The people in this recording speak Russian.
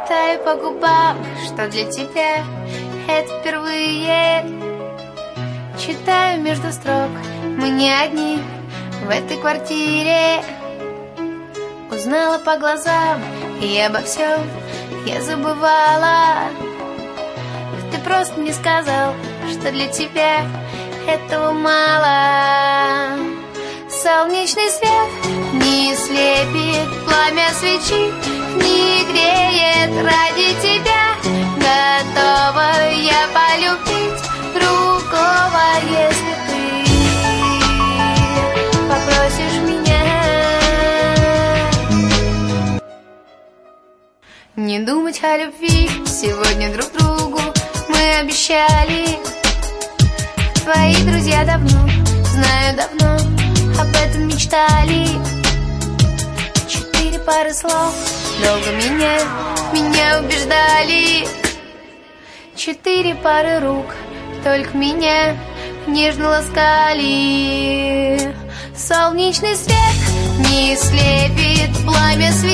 Читаю по губам, что для тебя это впервые. Читаю между строк, мы не одни в этой квартире. Узнала по глазам, и обо всем я забывала. Ты просто не сказал, что для тебя этого мало. Солнечный свет не слепит, пламя свечи не греет. Ради тебя готова я полюбить другого, если ты попросишь меня. Не думать о любви сегодня друг другу мы обещали. Твои друзья давно, знаю давно, об этом мечтали. 4 пары слов долго меня убеждали. 4 пары рук только меня нежно ласкали. Солнечный свет не слепит, пламя свечи